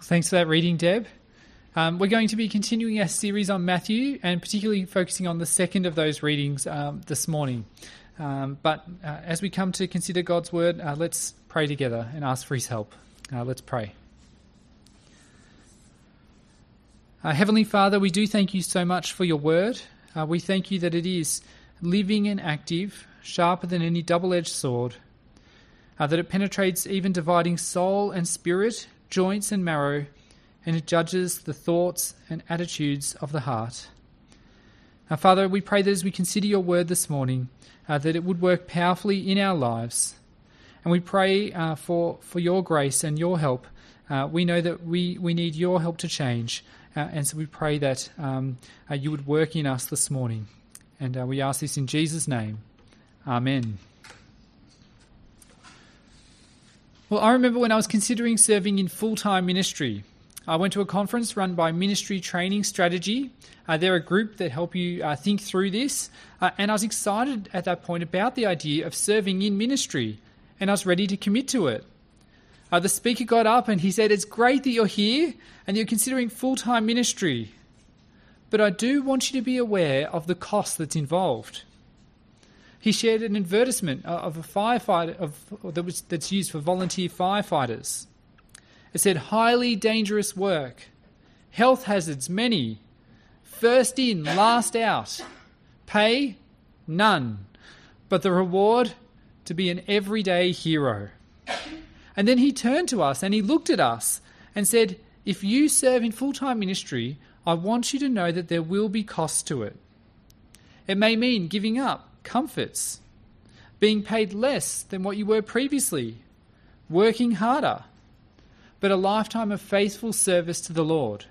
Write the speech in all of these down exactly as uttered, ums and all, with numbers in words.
Thanks for that reading, Deb. Um, we're going to be continuing our series on Matthew and particularly focusing on the second of those readings um, this morning. Um, but uh, as we come to consider God's word, uh, let's pray together and ask for his help. Uh, let's pray. Uh, Heavenly Father, we do thank you so much for your word. Uh, we thank you that it is living and active, sharper than any double-edged sword, uh, that it penetrates even dividing soul and spirit, joints and marrow, and it judges the thoughts and attitudes of the heart. Now, Father, we pray that as we consider your word this morning, uh, that it would work powerfully in our lives. And we pray uh, for, for your grace and your help. Uh, we know that we, we need your help to change. Uh, and so we pray that um, uh, you would work in us this morning. And uh, we ask this in Jesus' name. Amen. Well, I remember when I was considering serving in full-time ministry. I went to a conference run by Ministry Training Strategy. Uh, they're a group that help you uh, think through this. Uh, and I was excited at that point about the idea of serving in ministry. And I was ready to commit to it. Uh, the speaker got up and he said, "It's great that you're here and you're considering full-time ministry. But I do want you to be aware of the cost that's involved." He shared an advertisement of a firefighter of, that was, that's used for volunteer firefighters. It said, "Highly dangerous work, health hazards many, first in, last out, pay none, but the reward to be an everyday hero." And then he turned to us and he looked at us and said, "If you serve in full-time ministry, I want you to know that there will be costs to it. It may mean giving up comforts, being paid less than what you were previously, working harder, but a lifetime of faithful service to the Lord."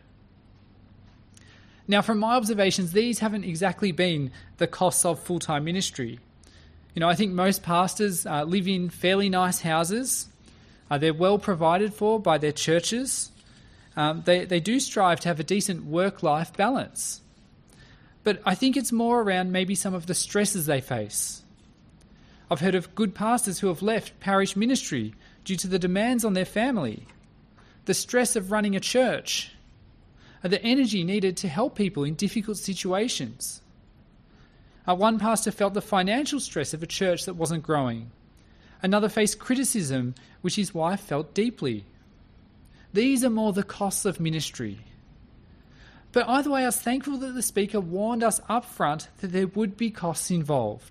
Now, from my observations, these haven't exactly been the costs of full-time ministry. You know, I think most pastors uh, live in fairly nice houses. Uh, they're well provided for by their churches. Um, they, they do strive to have a decent work-life balance. But I think it's more around maybe some of the stresses they face. I've heard of good pastors who have left parish ministry due to the demands on their family, the stress of running a church, and the energy needed to help people in difficult situations. Uh, one pastor felt the financial stress of a church that wasn't growing. Another faced criticism, which his wife felt deeply. These are more the costs of ministry. But either way, I was thankful that the speaker warned us up front that there would be costs involved.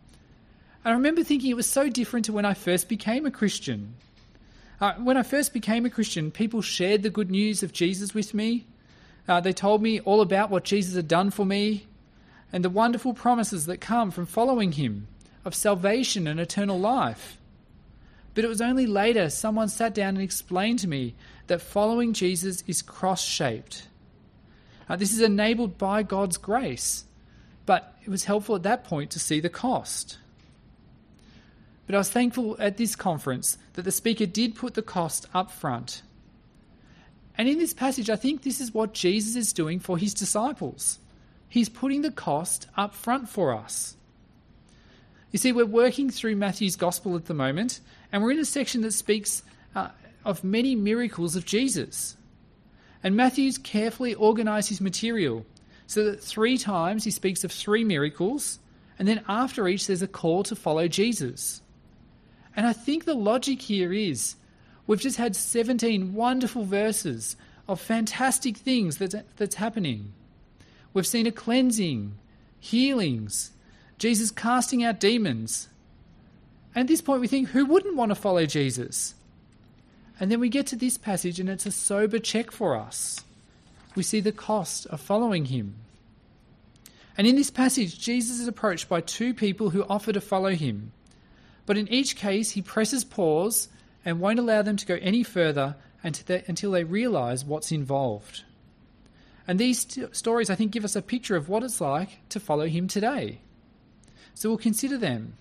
I remember thinking it was so different to when I first became a Christian. Uh, when I first became a Christian, people shared the good news of Jesus with me. Uh, they told me all about what Jesus had done for me and the wonderful promises that come from following him of salvation and eternal life. But it was only later someone sat down and explained to me that following Jesus is cross-shaped. Uh, this is enabled by God's grace, but it was helpful at that point to see the cost. But I was thankful at this conference that the speaker did put the cost up front. And in this passage, I think this is what Jesus is doing for his disciples. He's putting the cost up front for us. You see, we're working through Matthew's gospel at the moment, and we're in a section that speaks uh, of many miracles of Jesus. And Matthew's carefully organised his material so that three times he speaks of three miracles, and then after each there's a call to follow Jesus. And I think the logic here is we've just had seventeen wonderful verses of fantastic things that's, that's happening. We've seen a cleansing, healings, Jesus casting out demons. And at this point we think, who wouldn't want to follow Jesus? And then we get to this passage and it's a sober check for us. We see the cost of following him. And in this passage, Jesus is approached by two people who offer to follow him. But in each case, he presses pause and won't allow them to go any further until they realise what's involved. And these st- stories, I think, give us a picture of what it's like to follow him today. So we'll consider them.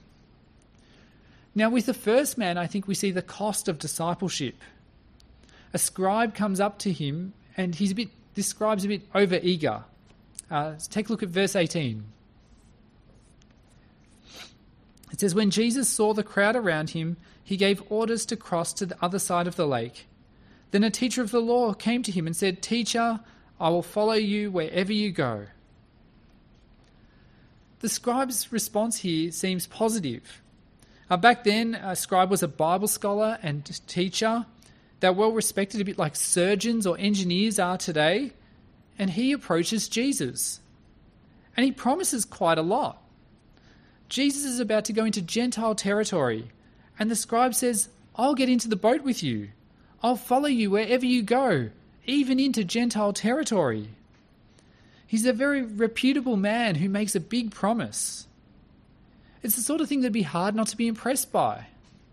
Now, with the first man, I think we see the cost of discipleship. A scribe comes up to him, and he's a bit, this scribe's a bit over-eager. Uh, let's take a look at verse eighteen. It says, "When Jesus saw the crowd around him, he gave orders to cross to the other side of the lake. Then a teacher of the law came to him and said, "Teacher, I will follow you wherever you go." The scribe's response here seems positive. Uh, back then, a scribe was a Bible scholar and teacher. They're well respected, a bit like surgeons or engineers are today. And he approaches Jesus. And he promises quite a lot. Jesus is about to go into Gentile territory. And the scribe says, "I'll get into the boat with you. I'll follow you wherever you go, even into Gentile territory." He's a very reputable man who makes a big promise. It's the sort of thing that'd be hard not to be impressed by. It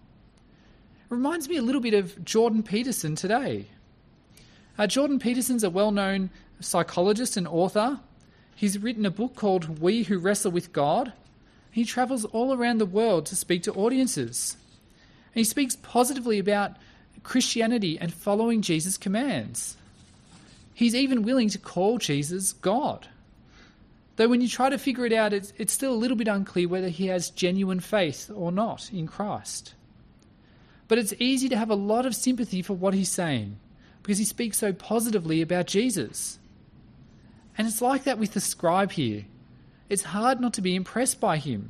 reminds me a little bit of Jordan Peterson today. Uh, Jordan Peterson's a well-known psychologist and author. He's written a book called We Who Wrestle with God. He travels all around the world to speak to audiences. And he speaks positively about Christianity and following Jesus' commands. He's even willing to call Jesus God. Though when you try to figure it out, it's, it's still a little bit unclear whether he has genuine faith or not in Christ. But it's easy to have a lot of sympathy for what he's saying because he speaks so positively about Jesus. And it's like that with the scribe here. It's hard not to be impressed by him.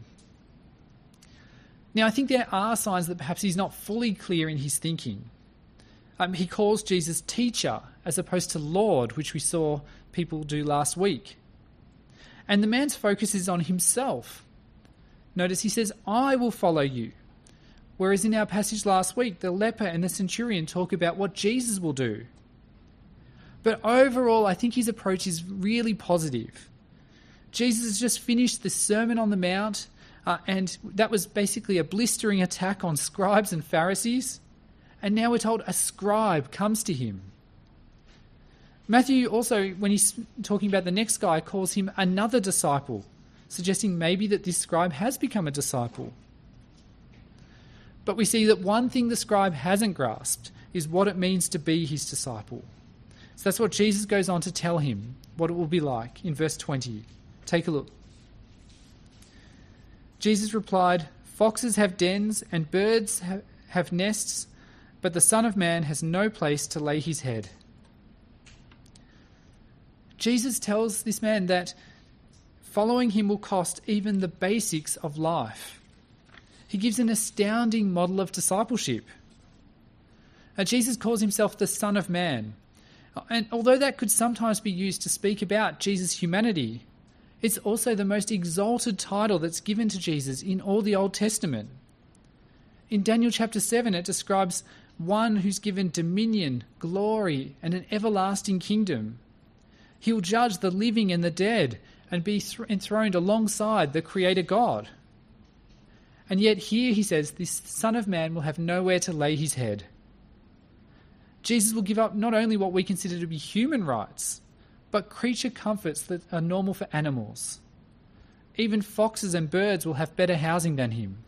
Now, I think there are signs that perhaps he's not fully clear in his thinking. Um, he calls Jesus teacher as opposed to Lord, which we saw people do last week. And the man's focus is on himself. Notice he says, "I will follow you." Whereas in our passage last week, the leper and the centurion talk about what Jesus will do. But overall, I think his approach is really positive. Jesus has just finished the Sermon on the Mount, uh, and that was basically a blistering attack on scribes and Pharisees. And now we're told a scribe comes to him. Matthew also, when he's talking about the next guy, calls him another disciple, suggesting maybe that this scribe has become a disciple. But we see that one thing the scribe hasn't grasped is what it means to be his disciple. So that's what Jesus goes on to tell him, what it will be like in verse twenty. Take a look. Jesus replied, "Foxes have dens and birds have, have nests, but the Son of Man has no place to lay his head." Jesus tells this man that following him will cost even the basics of life. He gives an astounding model of discipleship. Now, Jesus calls himself the Son of Man. And although that could sometimes be used to speak about Jesus' humanity, it's also the most exalted title that's given to Jesus in all the Old Testament. In Daniel chapter seven, it describes one who's given dominion, glory, and an everlasting kingdom. He will judge the living and the dead and be enthroned alongside the Creator God. And yet here he says this Son of Man will have nowhere to lay his head. Jesus will give up not only what we consider to be human rights, but creature comforts that are normal for animals. Even foxes and birds will have better housing than him.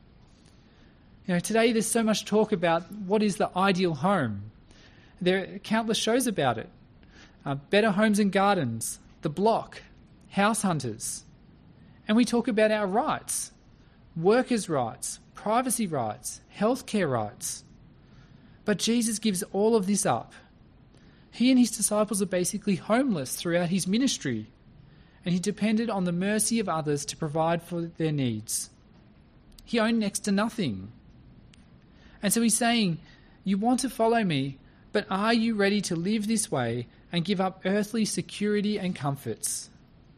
You know, today there's so much talk about what is the ideal home. There are countless shows about it. Uh, Better Homes and Gardens, The Block, House Hunters. And we talk about our rights, workers' rights, privacy rights, healthcare rights. But Jesus gives all of this up. He and his disciples are basically homeless throughout his ministry, and he depended on the mercy of others to provide for their needs. He owned next to nothing. And so he's saying, you want to follow me, but are you ready to live this way and give up earthly security and comforts?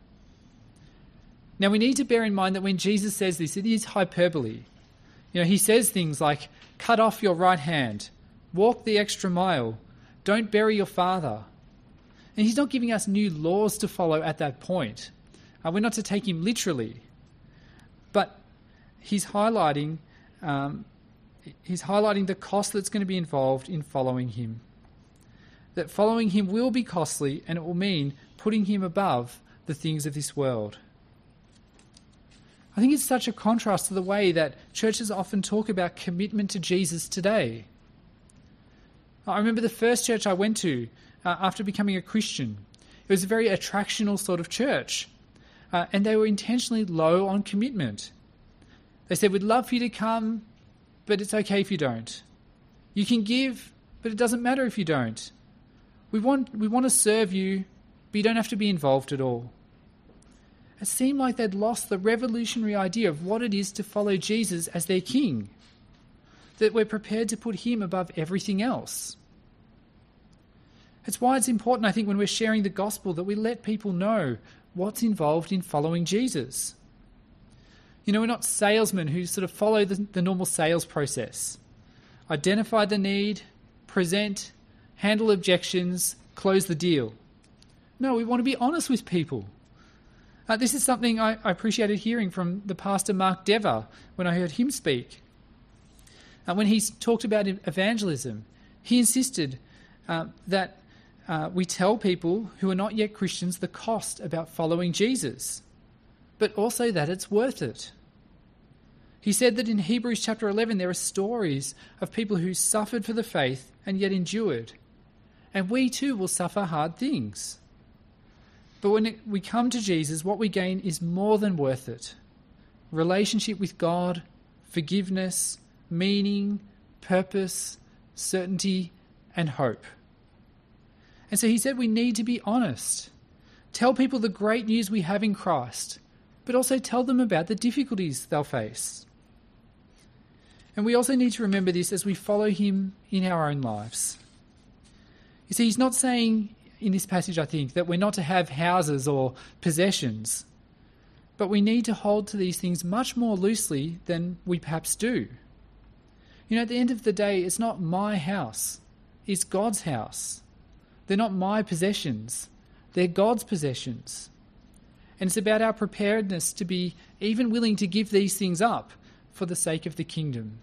Now we need to bear in mind that when Jesus says this, it is hyperbole. You know, he says things like, cut off your right hand, walk the extra mile, don't bury your father. And he's not giving us new laws to follow at that point. Uh, we're not to take him literally. But he's highlighting um, he's highlighting the cost that's going to be involved in following him. That following him will be costly, and it will mean putting him above the things of this world. I think it's such a contrast to the way that churches often talk about commitment to Jesus today. I remember the first church I went to uh, after becoming a Christian. It was a very attractional sort of church, uh, and they were intentionally low on commitment. They said, we'd love for you to come, but it's okay if you don't. You can give, but it doesn't matter if you don't. We want, we want to serve you, but you don't have to be involved at all. It seemed like they'd lost the revolutionary idea of what it is to follow Jesus as their king, that we're prepared to put him above everything else. It's why it's important, I think, when we're sharing the gospel that we let people know what's involved in following Jesus. You know, we're not salesmen who sort of follow the, the normal sales process. Identify the need, present, handle objections, close the deal. No, we want to be honest with people. Uh, this is something I, I appreciated hearing from the pastor Mark Dever when I heard him speak. Uh, when he talked about evangelism, he insisted uh, that uh, we tell people who are not yet Christians the cost about following Jesus, but also that it's worth it. He said that in Hebrews chapter eleven there are stories of people who suffered for the faith and yet endured. And we too will suffer hard things. But when it, we come to Jesus, what we gain is more than worth it. Relationship with God, forgiveness, meaning, purpose, certainty, and hope. And so he said we need to be honest. Tell people the great news we have in Christ, but also tell them about the difficulties they'll face. And we also need to remember this as we follow him in our own lives. You see, he's not saying in this passage, I think, that we're not to have houses or possessions, but we need to hold to these things much more loosely than we perhaps do. You know, at the end of the day, it's not my house, it's God's house. They're not my possessions, they're God's possessions. And it's about our preparedness to be even willing to give these things up for the sake of the kingdom.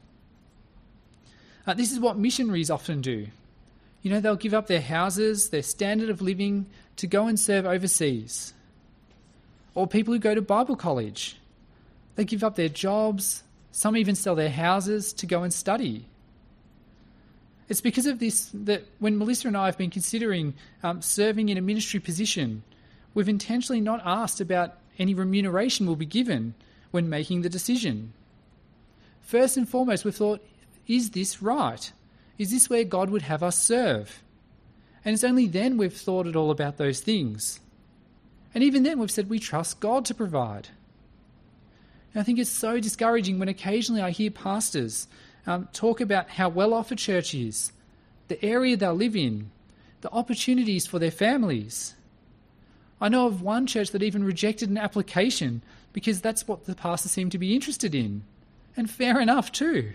Uh, this is what missionaries often do. You know, they'll give up their houses, their standard of living to go and serve overseas. Or people who go to Bible college. They give up their jobs, some even sell their houses to go and study. It's because of this that when Melissa and I have been considering um, serving in a ministry position, we've intentionally not asked about any remuneration we'll be given when making the decision. First and foremost, we've thought, is this right? Is this where God would have us serve? And it's only then we've thought at all about those things. And even then we've said we trust God to provide. And I think it's so discouraging when occasionally I hear pastors um, talk about how well off a church is, the area they'll live in, the opportunities for their families. I know of one church that even rejected an application because that's what the pastor seemed to be interested in. And fair enough too.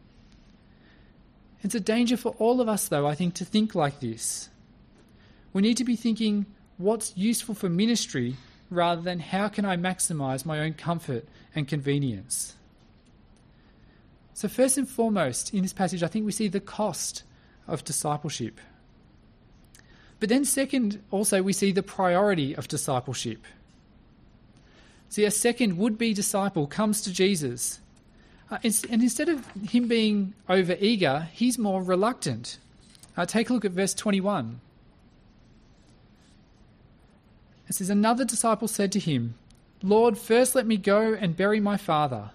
It's a danger for all of us, though, I think, to think like this. We need to be thinking what's useful for ministry rather than how can I maximise my own comfort and convenience. So first and foremost, in this passage, I think we see the cost of discipleship. But then second, also, we see the priority of discipleship. See, a second would-be disciple comes to Jesus, uh, and instead of him being over-eager, he's more reluctant. Uh, take a look at verse twenty-one. It says, another disciple said to him, Lord, first let me go and bury my father.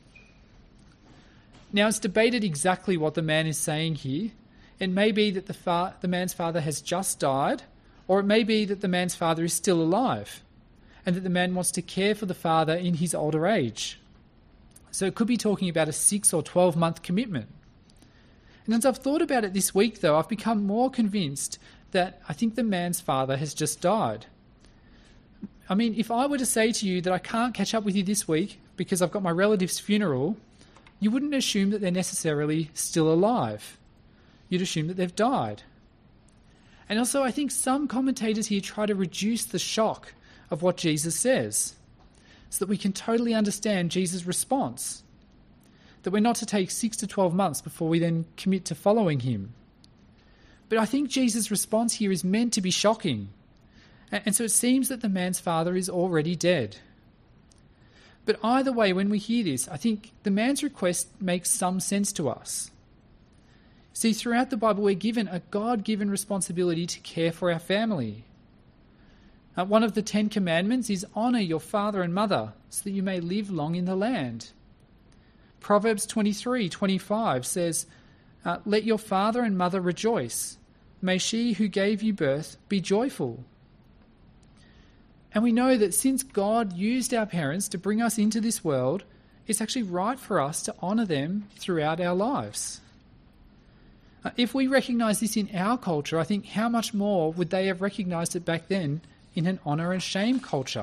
Now it's debated exactly what the man is saying here. It may be that the, fa- the man's father has just died, or it may be that the man's father is still alive, and that the man wants to care for the father in his older age. So it could be talking about a six or twelve month commitment. And as I've thought about it this week, though, I've become more convinced that I think the man's father has just died. I mean, if I were to say to you that I can't catch up with you this week because I've got my relative's funeral, you wouldn't assume that they're necessarily still alive. You'd assume that they've died. And also, I think some commentators here try to reduce the shock of what Jesus says so that we can totally understand Jesus' response. That we're not to take six to twelve months before we then commit to following him. But I think Jesus' response here is meant to be shocking. And so it seems that the man's father is already dead. But either way, when we hear this, I think the man's request makes some sense to us. See, throughout the Bible, we're given a God-given responsibility to care for our family. Uh, one of the Ten Commandments is honour your father and mother so that you may live long in the land. Proverbs twenty-three twenty-five says, Uh, Let your father and mother rejoice. May she who gave you birth be joyful. And we know that since God used our parents to bring us into this world, it's actually right for us to honour them throughout our lives. Uh, if we recognise this in our culture, I think how much more would they have recognised it back then in an honour and shame culture?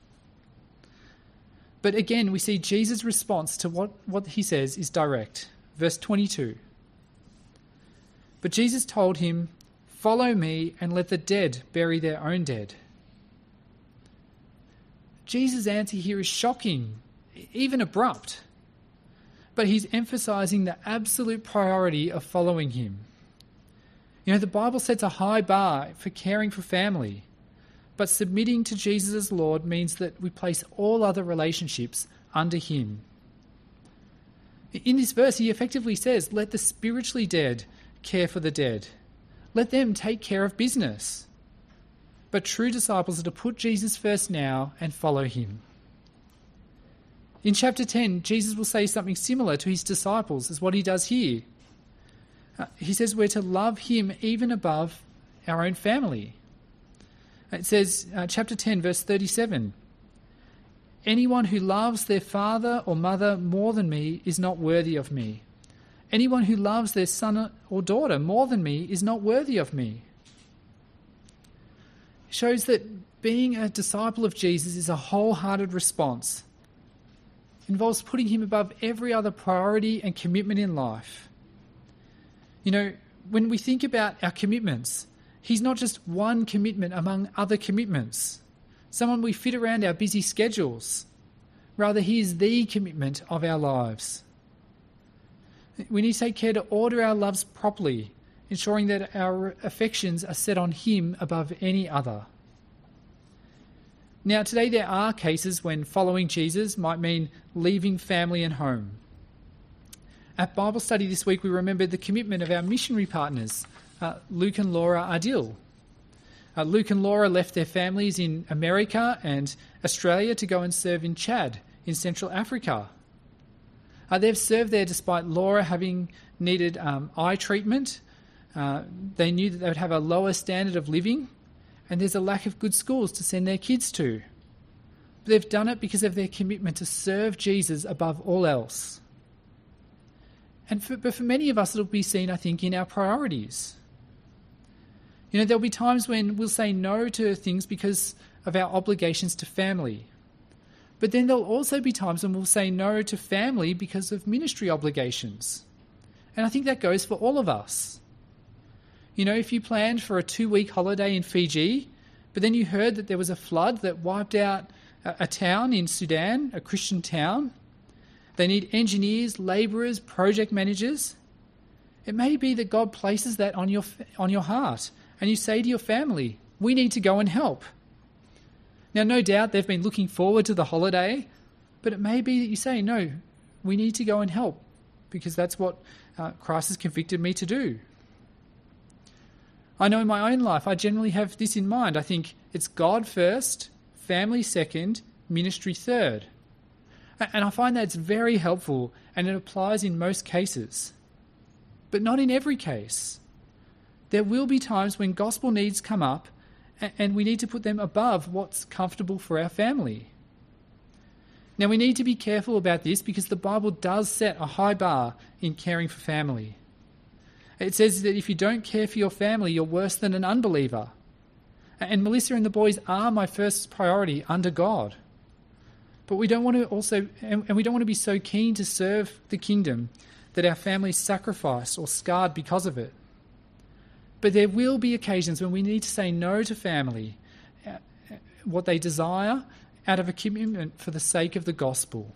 But again, we see Jesus' response to what, what he says is direct. Verse twenty-two. But Jesus told him, "Follow me and let the dead bury their own dead." Jesus' answer here is shocking, even abrupt. But he's emphasising the absolute priority of following him. You know, the Bible sets a high bar for caring for family, but submitting to Jesus as Lord means that we place all other relationships under him. In this verse, he effectively says, let the spiritually dead care for the dead. Let them take care of business. But true disciples are to put Jesus first now and follow him. In chapter ten, Jesus will say something similar to his disciples as what he does here. Uh, he says we're to love him even above our own family. It says, uh, chapter ten, verse thirty-seven, "Anyone who loves their father or mother more than me is not worthy of me. Anyone who loves their son or daughter more than me is not worthy of me." It shows that being a disciple of Jesus is a wholehearted response. It involves putting him above every other priority and commitment in life. You know, when we think about our commitments, he's not just one commitment among other commitments, someone we fit around our busy schedules. Rather, he is the commitment of our lives. We need to take care to order our loves properly, ensuring that our affections are set on him above any other. Now, today there are cases when following Jesus might mean leaving family and home. At Bible study this week, we remembered the commitment of our missionary partners, uh, Luke and Laura Ardil. Uh, Luke and Laura left their families in America and Australia to go and serve in Chad, in Central Africa. Uh, they've served there despite Laura having needed um, eye treatment. Uh, they knew that they would have a lower standard of living, and there's a lack of good schools to send their kids to. But they've done it because of their commitment to serve Jesus above all else. And for, but for many of us, it'll be seen, I think, in our priorities. You know, there'll be times when we'll say no to things because of our obligations to family. But then there'll also be times when we'll say no to family because of ministry obligations. And I think that goes for all of us. You know, if you planned for a two-week holiday in Fiji, but then you heard that there was a flood that wiped out a, a town in Sudan, a Christian town, they need engineers, labourers, project managers. It may be that God places that on your on your heart, and you say to your family, we need to go and help. Now, no doubt they've been looking forward to the holiday, but it may be that you say, no, we need to go and help because that's what uh, Christ has convicted me to do. I know in my own life, I generally have this in mind. I think it's God first, family second, ministry third. And I find that it's very helpful and it applies in most cases, but not in every case. There will be times when gospel needs come up and we need to put them above what's comfortable for our family. Now, we need to be careful about this because the Bible does set a high bar in caring for family. It says that if you don't care for your family, you're worse than an unbeliever. And Melissa and the boys are my first priority under God. But we don't want to also, and we don't want to be so keen to serve the kingdom that our families sacrifice or scarred because of it. But there will be occasions when we need to say no to family, what they desire, out of a commitment for the sake of the gospel.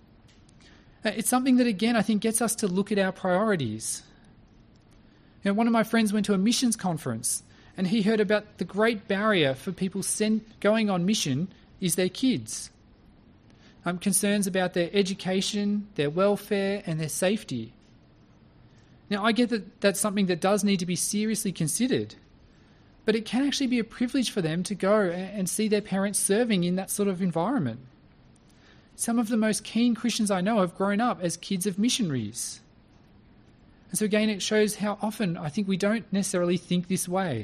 It's something that, again, I think gets us to look at our priorities. You know, one of my friends went to a missions conference and he heard about the great barrier for people send, going on mission is their kids. Um, concerns about their education, their welfare and their safety. Now, I get that that's something that does need to be seriously considered, but it can actually be a privilege for them to go and see their parents serving in that sort of environment. Some of the most keen Christians I know have grown up as kids of missionaries. And so again, it shows how often I think we don't necessarily think this way.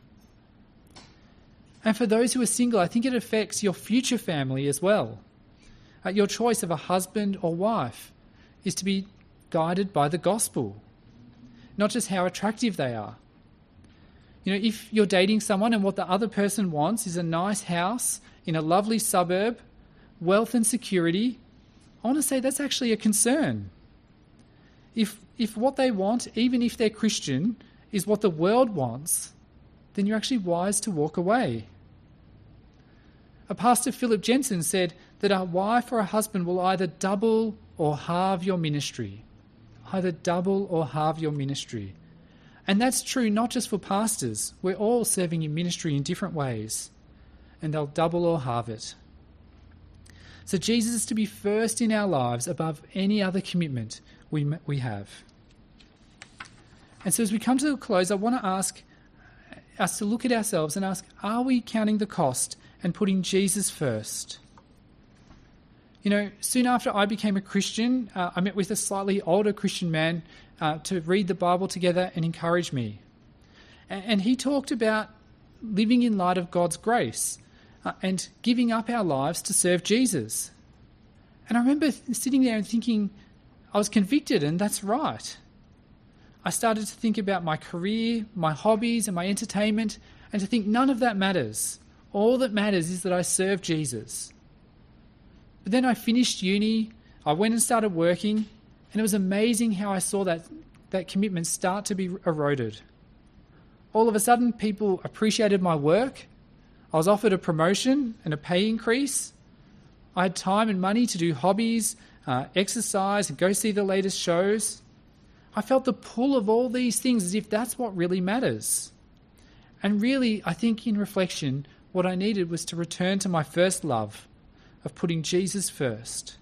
And for those who are single, I think it affects your future family as well. Uh, your choice of a husband or wife is to be guided by the gospel, not just how attractive they are. You know, if you're dating someone and what the other person wants is a nice house in a lovely suburb, wealth and security, I want to say that's actually a concern. If if what they want, even if they're Christian, is what the world wants, then you're actually wise to walk away. A pastor, Philip Jensen, said that a wife or a husband will either double or halve your ministry. Either double or halve your ministry. And that's true not just for pastors. We're all serving in ministry in different ways. And they'll double or halve it. So Jesus is to be first in our lives above any other commitment we we have. And so as we come to a close, I want to ask us to look at ourselves and ask, are we counting the cost and putting Jesus first? You know, soon after I became a Christian, uh, I met with a slightly older Christian man uh, to read the Bible together and encourage me. And, and he talked about living in light of God's grace uh, and giving up our lives to serve Jesus. And I remember th- sitting there and thinking, I was convicted, and that's right. I started to think about my career, my hobbies, and my entertainment, and to think none of that matters. All that matters is that I serve Jesus. But then I finished uni, I went and started working, and it was amazing how I saw that, that commitment start to be eroded. All of a sudden, people appreciated my work. I was offered a promotion and a pay increase. I had time and money to do hobbies, uh, exercise, and go see the latest shows. I felt the pull of all these things as if that's what really matters. And really, I think in reflection, what I needed was to return to my first love of putting Jesus first.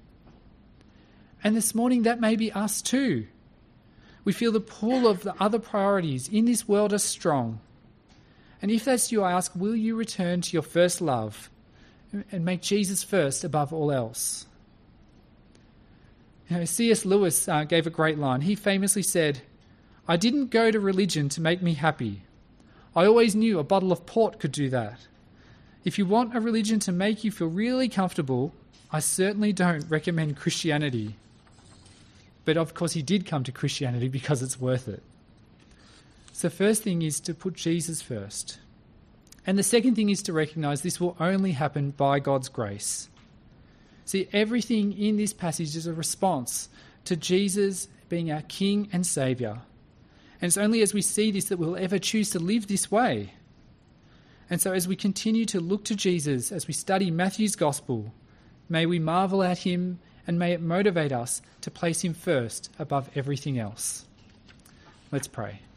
And this morning, that may be us too. We feel the pull of the other priorities in this world are strong. And if that's you, I ask, will you return to your first love and make Jesus first above all else? You know, C S Lewis uh, gave a great line. He famously said, "I didn't go to religion to make me happy. I always knew a bottle of port could do that. If you want a religion to make you feel really comfortable, I certainly don't recommend Christianity." But of course he did come to Christianity because it's worth it. So the first thing is to put Jesus first. And the second thing is to recognise this will only happen by God's grace. See, everything in this passage is a response to Jesus being our King and Saviour. And it's only as we see this that we'll ever choose to live this way. And so as we continue to look to Jesus, as we study Matthew's Gospel, may we marvel at him and may it motivate us to place him first above everything else. Let's pray.